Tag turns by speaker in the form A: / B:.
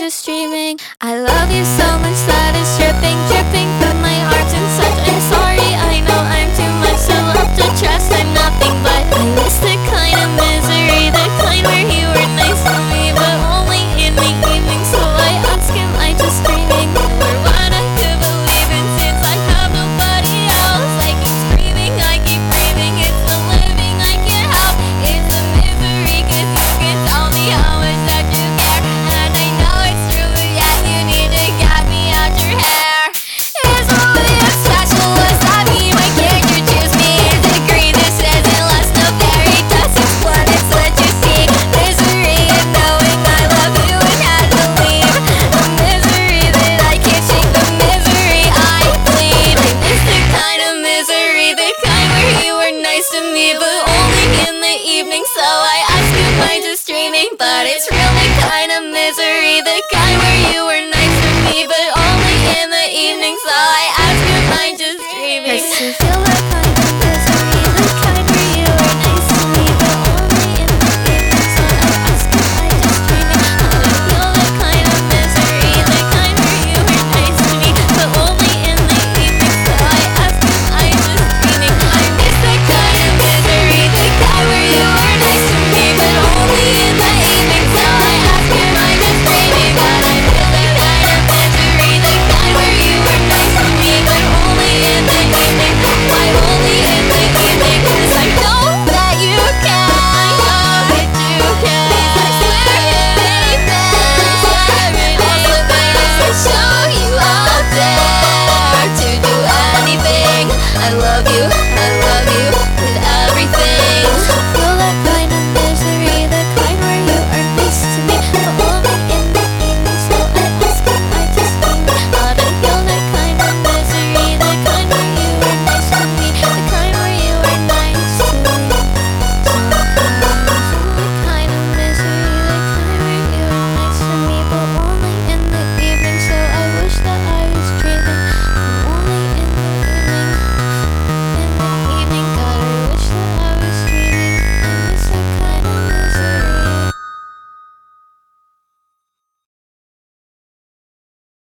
A: just dreaming. I love you so much that it's dripping, dripping from my heart and such. I'm sorry, I know I'm too much to love to trust. I'm nothing but realistic.